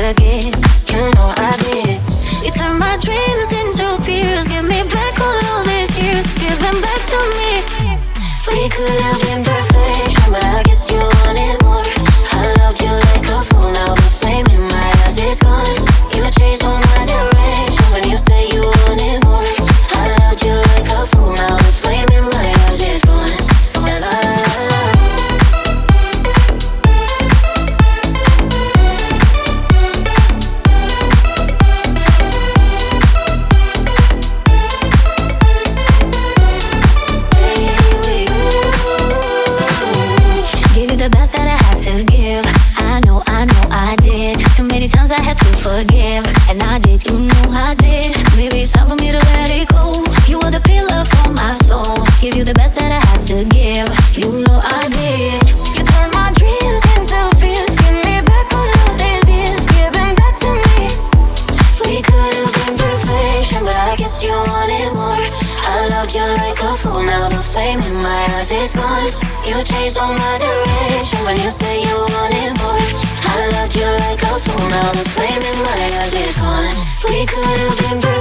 to get. You know I did. You turned my dreams into fears. Give me back all these years. Give them back to me. We could have been perfection, but I guess you wanted more. I loved you like a fool. Now the flame in my eyes is gone. You changed all my directions when you say you wanted more. I loved you like a fool. Now the flame in my eyes is gone. So la la la. The best that I had to give. I know I did. Too many times I had to forgive, and I did, you know I did. Maybe it's time for me to let it go. You were the pillar for my soul. Give you the best that I had to give. You know I did. You turned my dreams into fears. Give me back all of these years. Give them back to me. We could have been perfection, but I guess you wanted more. I loved you like a fool. Now the flame in my eyes is gone. You changed all my directions when you say you wanted more. I loved you like a fool. Now the flame in my eyes is gone. We could have been perfect.